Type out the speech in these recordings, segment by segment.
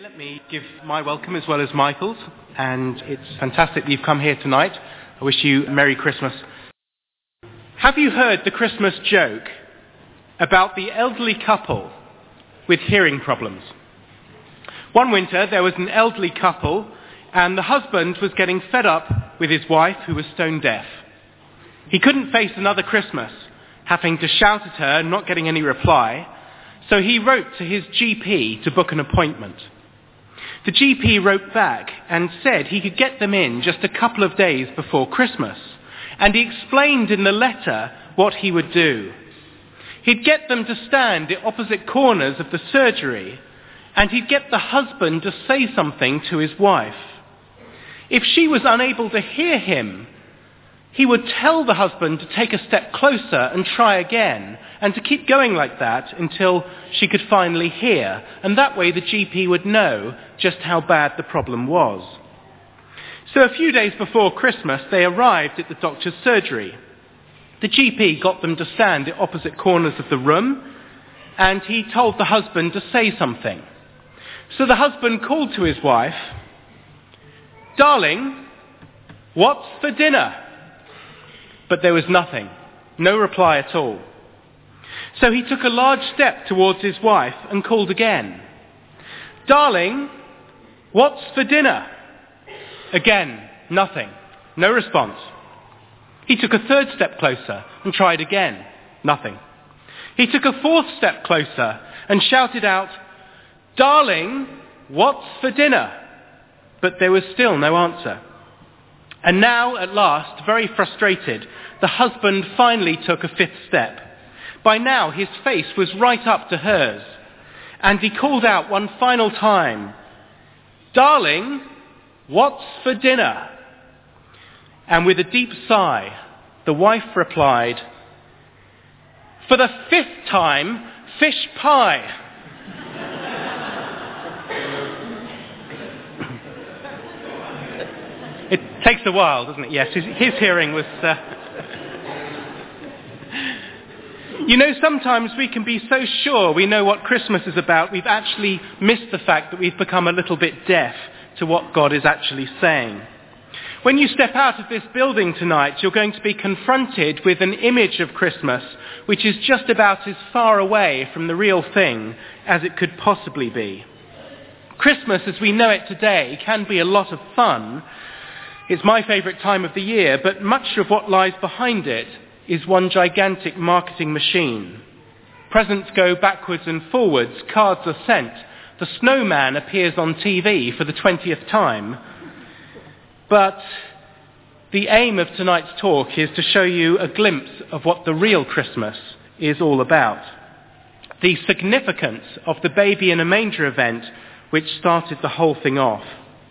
Let me give my welcome as well as Michael's, and it's fantastic that you've come here tonight. I wish you a Merry Christmas. Have you heard the Christmas joke about the elderly couple with hearing problems? One winter there was an elderly couple, and the husband was getting fed up with his wife who was stone deaf. He couldn't face another Christmas, having to shout at her and not getting any reply, so he wrote to his GP to book an appointment. The GP wrote back and said he could get them in just a couple of days before Christmas, and he explained in the letter what he would do. He'd get them to stand at opposite corners of the surgery, and he'd get the husband to say something to his wife. If she was unable to hear him, he would tell the husband to take a step closer and try again, and to keep going like that until she could finally hear, and that way the GP would know just how bad the problem was. So a few days before Christmas, they arrived at the doctor's surgery. The GP got them to stand at opposite corners of the room, and he told the husband to say something. So the husband called to his wife, "Darling, what's for dinner?" But there was nothing, no reply at all. So he took a large step towards his wife and called again, "Darling, what's for dinner?" Again, nothing, no response. He took a third step closer and tried again, nothing. He took a fourth step closer and shouted out, "Darling, what's for dinner?" But there was still no answer. And now, at last, very frustrated, the husband finally took a fifth step. By now, his face was right up to hers, and he called out one final time, "Darling, what's for dinner?" And with a deep sigh, the wife replied, "For the fifth time, fish pie." It takes a while, doesn't it? Yes, his hearing was... You know, sometimes we can be so sure we know what Christmas is about, we've actually missed the fact that we've become a little bit deaf to what God is actually saying. When you step out of this building tonight, you're going to be confronted with an image of Christmas which is just about as far away from the real thing as it could possibly be. Christmas, as we know it today, can be a lot of fun. It's my favourite time of the year, but much of what lies behind it is one gigantic marketing machine. Presents go backwards and forwards, cards are sent, the snowman appears on TV for the 20th time. But the aim of tonight's talk is to show you a glimpse of what the real Christmas is all about. The significance of the baby in a manger event which started the whole thing off.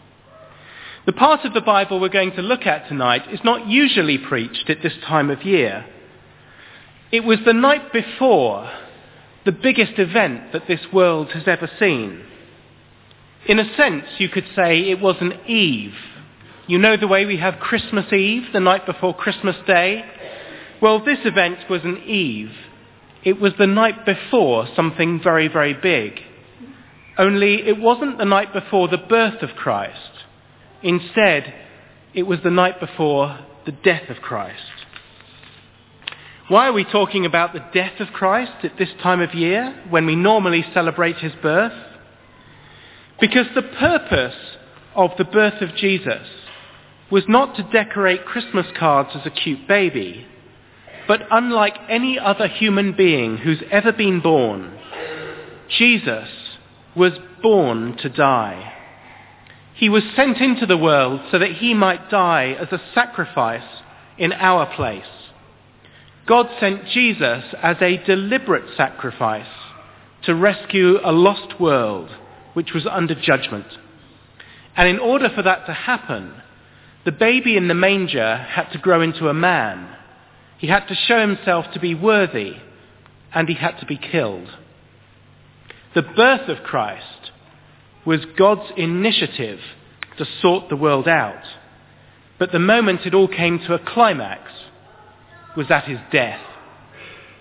The part of the Bible we're going to look at tonight is not usually preached at this time of year. It was the night before the biggest event that this world has ever seen. In a sense, you could say it was an Eve. You know the way we have Christmas Eve, the night before Christmas Day? Well, this event was an Eve. It was the night before something very, very big. Only it wasn't the night before the birth of Christ. Instead, it was the night before the death of Christ. Why are we talking about the death of Christ at this time of year, when we normally celebrate his birth? Because the purpose of the birth of Jesus was not to decorate Christmas cards as a cute baby, but unlike any other human being who's ever been born, Jesus was born to die. He was sent into the world so that he might die as a sacrifice in our place. God sent Jesus as a deliberate sacrifice to rescue a lost world which was under judgment. And in order for that to happen, the baby in the manger had to grow into a man. He had to show himself to be worthy, and he had to be killed. The birth of Christ was God's initiative to sort the world out. But the moment it all came to a climax was at his death.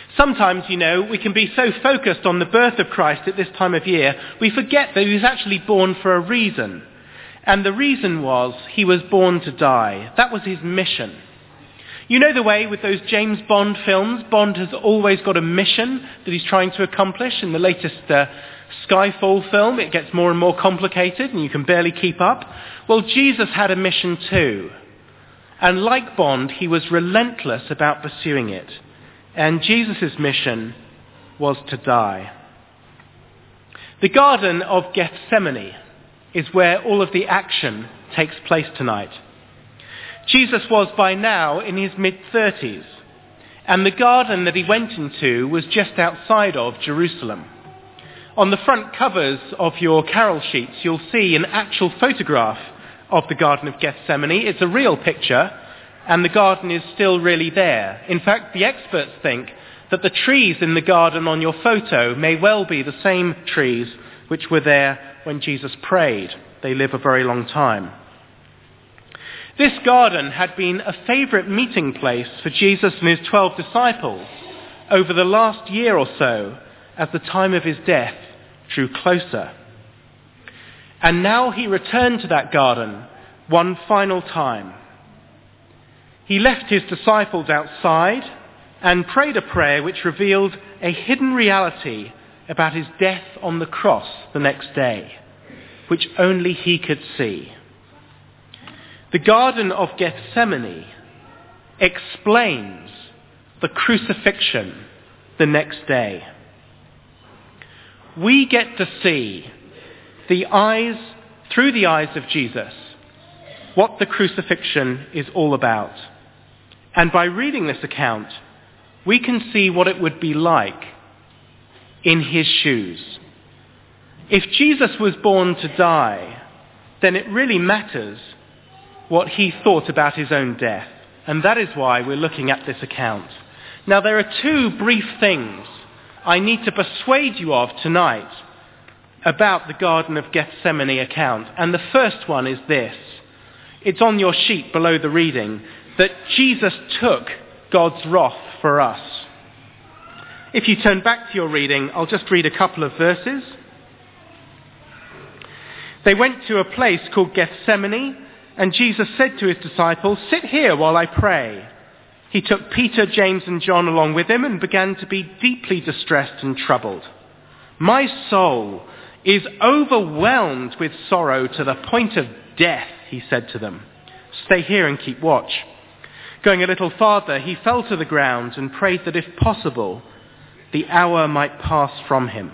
Sometimes, we can be so focused on the birth of Christ at this time of year, we forget that he was actually born for a reason. And the reason was he was born to die. That was his mission. You know the way with those James Bond films, Bond has always got a mission that he's trying to accomplish. In the latest Skyfall film, it gets more and more complicated and you can barely keep up. Well, Jesus had a mission too. And like Bond, he was relentless about pursuing it. And Jesus' mission was to die. The Garden of Gethsemane is where all of the action takes place tonight. Jesus was by now in his mid-30s, and the garden that he went into was just outside of Jerusalem. On the front covers of your carol sheets, you'll see an actual photograph of the Garden of Gethsemane. It's a real picture, and the garden is still really there. In fact, the experts think that the trees in the garden on your photo may well be the same trees which were there when Jesus prayed. They live a very long time. This garden had been a favourite meeting place for Jesus and his 12 disciples over the last year or so as the time of his death drew closer. And now he returned to that garden one final time. He left his disciples outside and prayed a prayer which revealed a hidden reality about his death on the cross the next day, which only he could see. The Garden of Gethsemane explains the crucifixion the next day. We get to see through the eyes of Jesus what the crucifixion is all about. And by reading this account, we can see what it would be like in his shoes. If Jesus was born to die, then it really matters what he thought about his own death. And that is why we're looking at this account. Now, there are two brief things I need to persuade you of tonight about the Garden of Gethsemane account. And the first one is this. It's on your sheet below the reading, that Jesus took God's wrath for us. If you turn back to your reading, I'll just read a couple of verses. They went to a place called Gethsemane, and Jesus said to his disciples, "Sit here while I pray." He took Peter, James, and John along with him and began to be deeply distressed and troubled. "My soul is overwhelmed with sorrow to the point of death," he said to them. "Stay here and keep watch." Going a little farther, he fell to the ground and prayed that if possible, the hour might pass from him.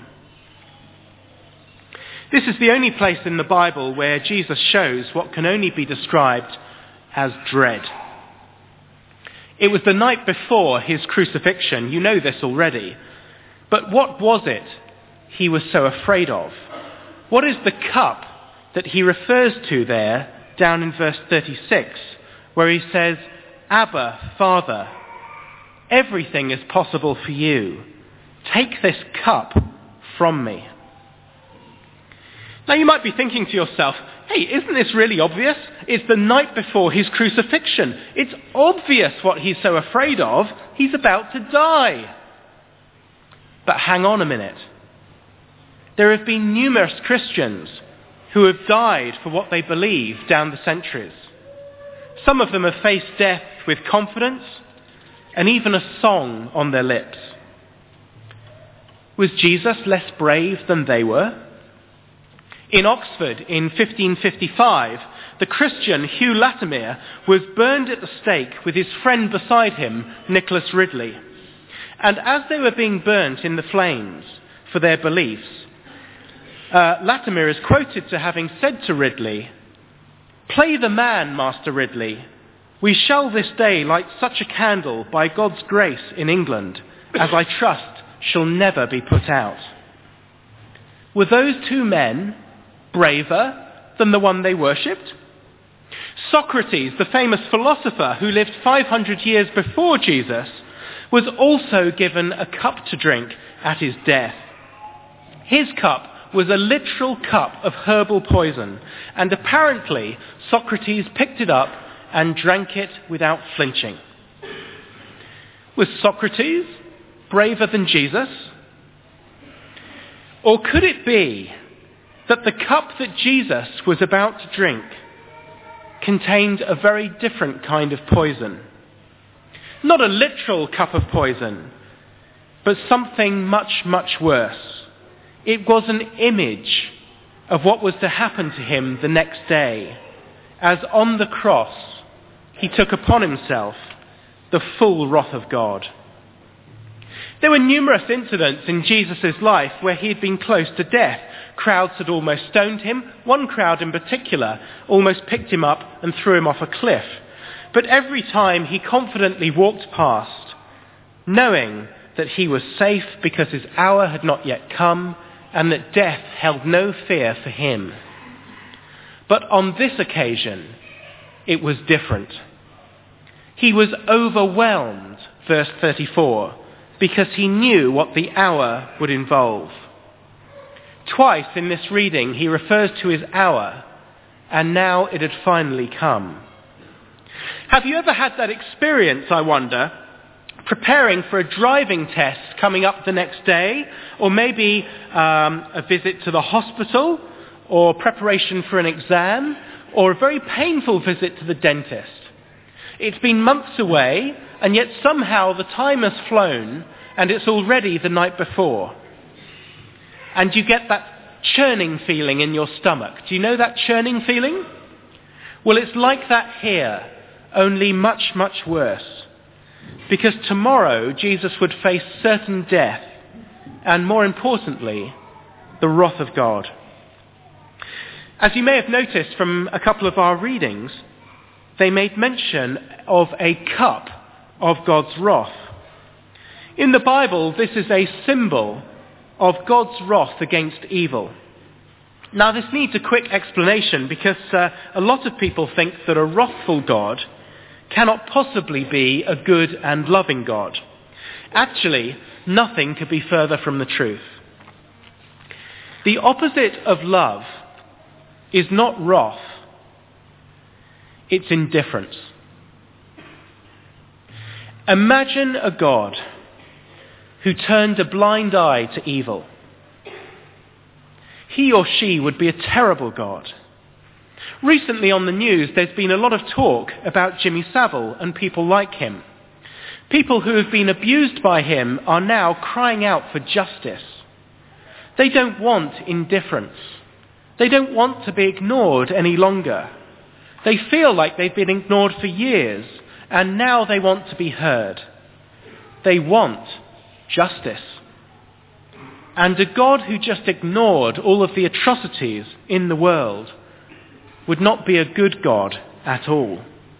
This is the only place in the Bible where Jesus shows what can only be described as dread. It was the night before his crucifixion. You know this already. But what was it he was so afraid of? What is the cup that he refers to there down in verse 36, where he says, "Abba, Father, everything is possible for you. Take this cup from me." Now you might be thinking to yourself, hey, isn't this really obvious? It's the night before his crucifixion. It's obvious what he's so afraid of. He's about to die. But hang on a minute. There have been numerous Christians who have died for what they believe down the centuries. Some of them have faced death with confidence and even a song on their lips. Was Jesus less brave than they were? In Oxford in 1555, the Christian Hugh Latimer was burned at the stake with his friend beside him, Nicholas Ridley. And as they were being burnt in the flames for their beliefs, Latimer is quoted to having said to Ridley, "Play the man, Master Ridley. We shall this day light such a candle by God's grace in England, as I trust shall never be put out." Were those two men braver than the one they worshipped? Socrates, the famous philosopher who lived 500 years before Jesus, was also given a cup to drink at his death. His cup was a literal cup of herbal poison, and apparently Socrates picked it up and drank it without flinching. Was Socrates braver than Jesus? Or could it be that the cup that Jesus was about to drink contained a very different kind of poison? Not a literal cup of poison, but something much, much worse. It was an image of what was to happen to him the next day, as on the cross he took upon himself the full wrath of God. There were numerous incidents in Jesus' life where he had been close to death. Crowds had almost stoned him. One crowd in particular almost picked him up and threw him off a cliff. But every time he confidently walked past, knowing that he was safe because his hour had not yet come and that death held no fear for him. But on this occasion, it was different. He was overwhelmed, verse 34, because he knew what the hour would involve. Twice in this reading he refers to his hour, and now it had finally come. Have you ever had that experience, I wonder, preparing for a driving test coming up the next day, or maybe a visit to the hospital, or preparation for an exam, or a very painful visit to the dentist? It's been months away, and yet somehow the time has flown, and it's already the night before. And you get that churning feeling in your stomach. Do you know that churning feeling? Well, it's like that here, only much, much worse. Because tomorrow Jesus would face certain death, and more importantly, the wrath of God. As you may have noticed from a couple of our readings, they made mention of a cup of God's wrath. In the Bible, this is a symbol of God's wrath against evil. Now, this needs a quick explanation because a lot of people think that a wrathful God cannot possibly be a good and loving God. Actually, nothing could be further from the truth. The opposite of love is not wrath, it's indifference. Imagine a God who turned a blind eye to evil. He or she would be a terrible God. Recently on the news, there's been a lot of talk about Jimmy Savile and people like him. People who have been abused by him are now crying out for justice. They don't want indifference. They don't want to be ignored any longer. They feel like they've been ignored for years, and now they want to be heard. They want justice. And a God who just ignored all of the atrocities in the world would not be a good God at all.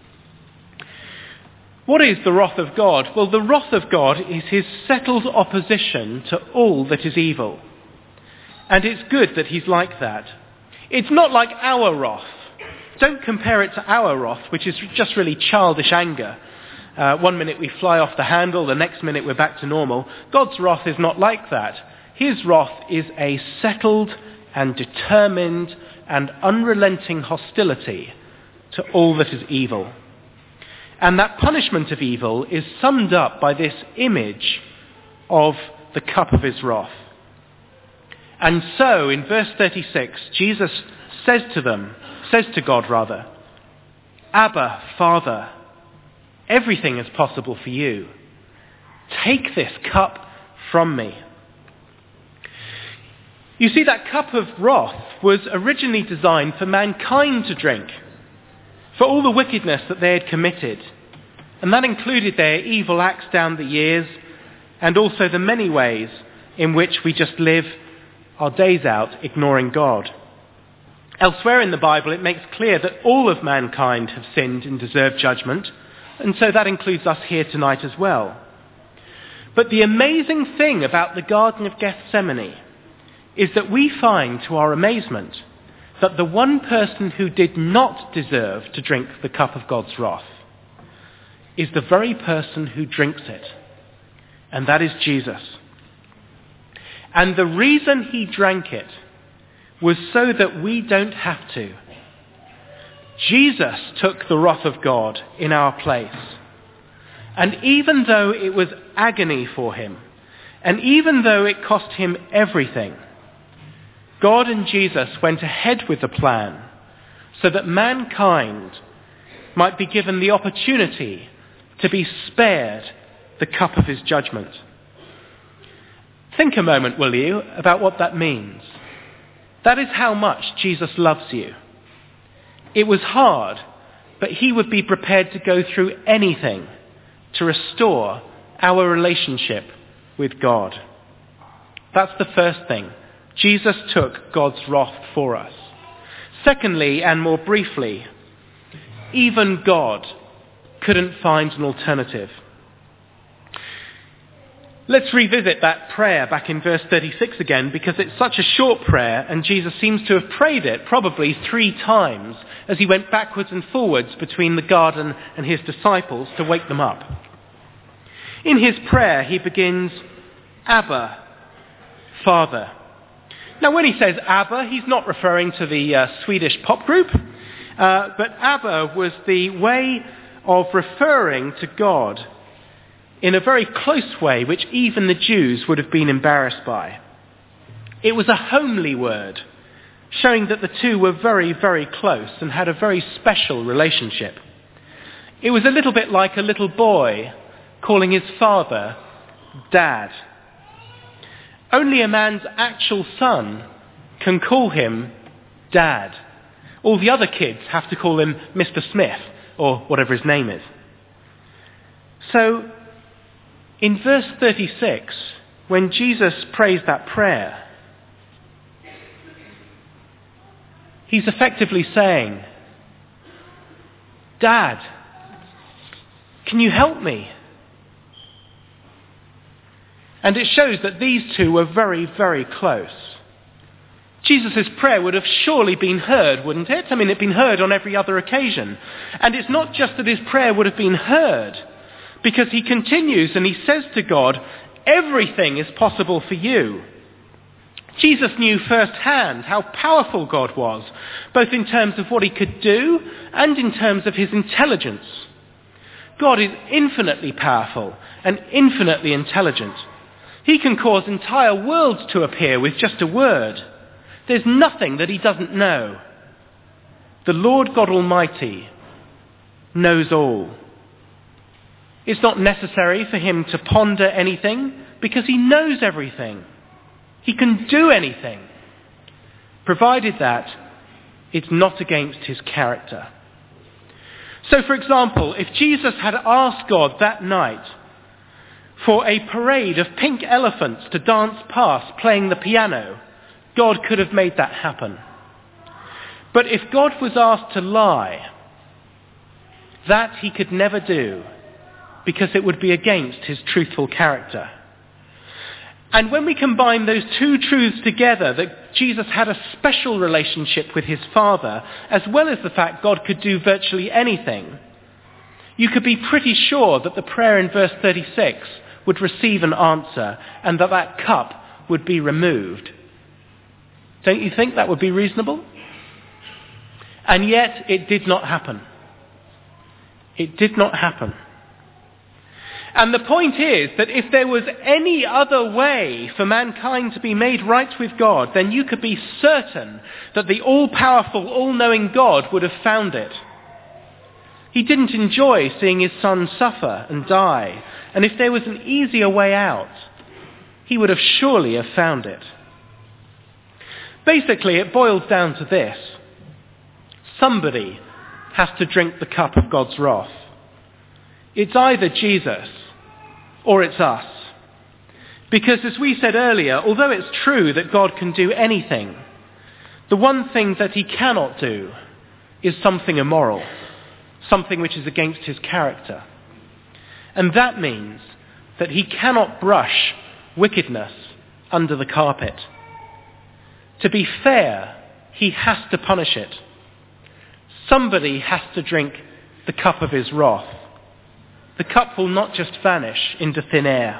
What is the wrath of God? Well, the wrath of God is his settled opposition to all that is evil. And it's good that he's like that. It's not like our wrath. Don't compare it to our wrath, which is just really childish anger. One minute we fly off the handle, the next minute we're back to normal. God's wrath is not like that. His wrath is a settled and determined and unrelenting hostility to all that is evil. And that punishment of evil is summed up by this image of the cup of his wrath. And so, in verse 36, Jesus says to God, Abba, Father, everything is possible for you. Take this cup from me. You see, that cup of wrath was originally designed for mankind to drink, for all the wickedness that they had committed. And that included their evil acts down the years, and also the many ways in which we just live our days out ignoring God. Elsewhere in the Bible, it makes clear that all of mankind have sinned and deserve judgment, and so that includes us here tonight as well. But the amazing thing about the Garden of Gethsemane is that we find, to our amazement, that the one person who did not deserve to drink the cup of God's wrath is the very person who drinks it, and that is Jesus. And the reason he drank it was so that we don't have to. Jesus took the wrath of God in our place. And even though it was agony for him, And even though it cost him everything, God and Jesus went ahead with the plan so that mankind might be given the opportunity to be spared the cup of his judgment. Think a moment, will you, about what that means. That is how much Jesus loves you. It was hard, but he would be prepared to go through anything to restore our relationship with God. That's the first thing. Jesus took God's wrath for us. Secondly, and more briefly, even God couldn't find an alternative. Let's revisit that prayer back in verse 36 again, because it's such a short prayer and Jesus seems to have prayed it probably 3 times as he went backwards and forwards between the garden and his disciples to wake them up. In his prayer he begins, Abba, Father. Now when he says Abba, he's not referring to the Swedish pop group, but Abba was the way of referring to God in a very close way, which even the Jews would have been embarrassed by. It was a homely word, showing that the two were very, very close and had a very special relationship. It was a little bit like a little boy calling his father Dad. Only a man's actual son can call him Dad. All the other kids have to call him Mr. Smith or whatever his name is. So, in verse 36, when Jesus prays that prayer, he's effectively saying, Dad, can you help me? And it shows that these two were very, very close. Jesus' prayer would have surely been heard, wouldn't it? I mean, it'd been heard on every other occasion. And it's not just that his prayer would have been heard, because he continues and he says to God, everything is possible for you. Jesus knew firsthand how powerful God was, both in terms of what he could do and in terms of his intelligence. God is infinitely powerful and infinitely intelligent. He can cause entire worlds to appear with just a word. There's nothing that he doesn't know. The Lord God Almighty knows all. It's not necessary for him to ponder anything because he knows everything. He can do anything, provided that it's not against his character. So, for example, if Jesus had asked God that night for a parade of pink elephants to dance past playing the piano, God could have made that happen. But if God was asked to lie, that he could never do, because it would be against his truthful character. And when we combine those two truths together, that Jesus had a special relationship with his Father, as well as the fact God could do virtually anything, you could be pretty sure that the prayer in verse 36 would receive an answer and that that cup would be removed. Don't you think that would be reasonable? And yet it did not happen. It did not happen. And the point is that if there was any other way for mankind to be made right with God, then you could be certain that the all-powerful, all-knowing God would have found it. He didn't enjoy seeing his son suffer and die, and if there was an easier way out, he would have surely have found it. Basically, it boils down to this. Somebody has to drink the cup of God's wrath. It's either Jesus or it's us. Because as we said earlier, although it's true that God can do anything, the one thing that he cannot do is something immoral, something which is against his character. And that means that he cannot brush wickedness under the carpet. To be fair, he has to punish it. Somebody has to drink the cup of his wrath. The cup will not just vanish into thin air.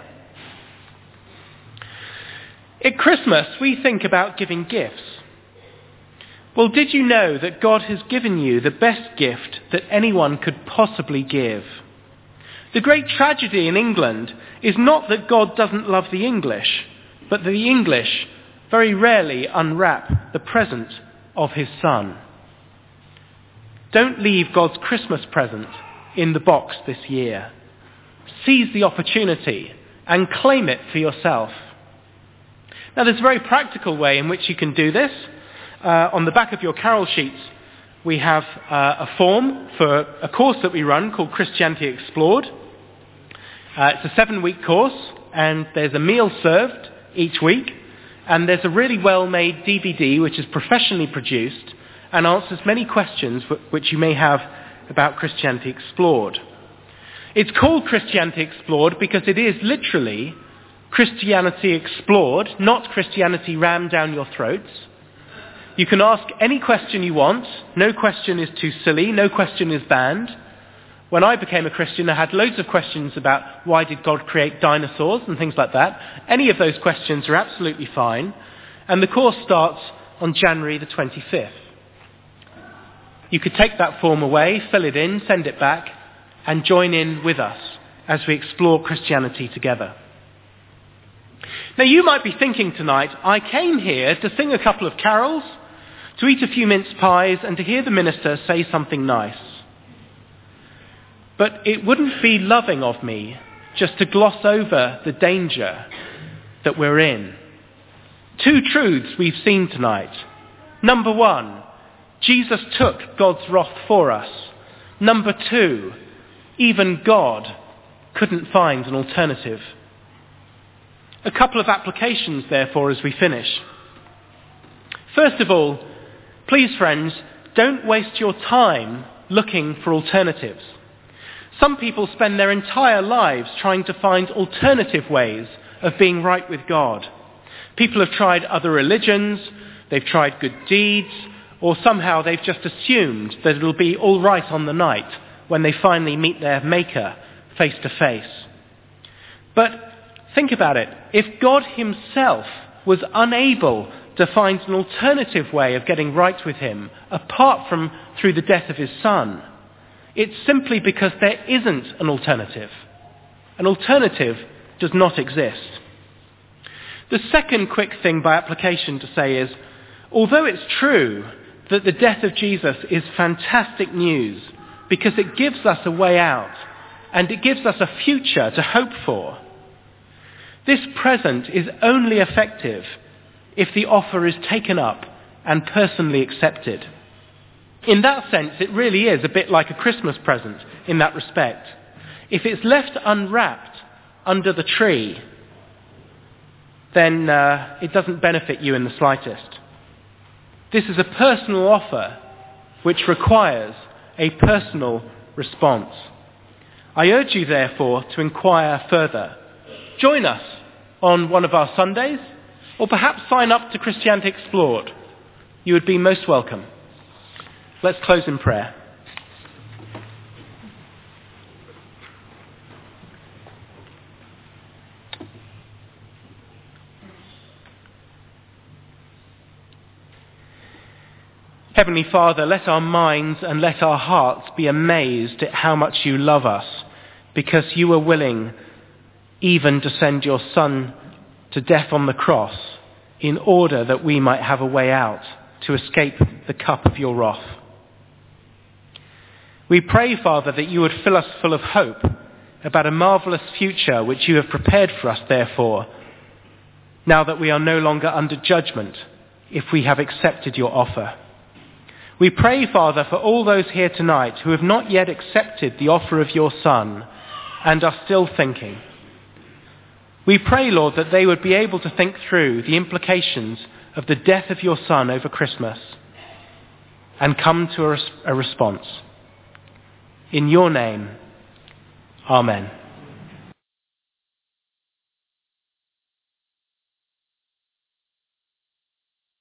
At Christmas, we think about giving gifts. Well, did you know that God has given you the best gift that anyone could possibly give? The great tragedy in England is not that God doesn't love the English, but that the English very rarely unwrap the present of his Son. Don't leave God's Christmas present in the box this year. Seize the opportunity and claim it for yourself. Now, there's a very practical way in which you can do this. On the back of your carol sheets, we have a form for a course that we run called Christianity Explored. It's a 7-week course, and there's a meal served each week, and there's a really well-made DVD which is professionally produced and answers many questions which you may have about Christianity Explored. It's called Christianity Explored because it is literally Christianity explored, not Christianity rammed down your throats. You can ask any question you want. No question is too silly. No question is banned. When I became a Christian, I had loads of questions about why did God create dinosaurs and things like that. Any of those questions are absolutely fine. And the course starts on January the 25th. You could take that form away, fill it in, send it back, and join in with us as we explore Christianity together. Now, you might be thinking tonight, I came here to sing a couple of carols, to eat a few mince pies, and to hear the minister say something nice. But it wouldn't be loving of me just to gloss over the danger that we're in. 2 truths we've seen tonight. Number 1, Jesus took God's wrath for us. Number 2, even God couldn't find an alternative. A couple of applications, therefore, as we finish. First of all, please, friends, don't waste your time looking for alternatives. Some people spend their entire lives trying to find alternative ways of being right with God. People have tried other religions, they've tried good deeds, or somehow they've just assumed that it'll be all right on the night when they finally meet their Maker face to face. But think about it. If God himself was unable to find an alternative way of getting right with him, apart from through the death of his Son, it's simply because there isn't an alternative. An alternative does not exist. The second quick thing by application to say is, although it's true that the death of Jesus is fantastic news because it gives us a way out and it gives us a future to hope for, this present is only effective if the offer is taken up and personally accepted. In that sense, it really is a bit like a Christmas present in that respect. If it's left unwrapped under the tree, then it doesn't benefit you in the slightest. This is a personal offer which requires a personal response. I urge you, therefore, to inquire further. Join us on one of our Sundays, or perhaps sign up to Christianity Explored. You would be most welcome. Let's close in prayer. Heavenly Father, let our minds and let our hearts be amazed at how much you love us, because you were willing even to send your Son to death on the cross in order that we might have a way out to escape the cup of your wrath. We pray, Father, that you would fill us full of hope about a marvellous future which you have prepared for us, therefore, now that we are no longer under judgment if we have accepted your offer. We pray, Father, for all those here tonight who have not yet accepted the offer of your Son and are still thinking. We pray, Lord, that they would be able to think through the implications of the death of your Son over Christmas and come to a response. In your name, Amen.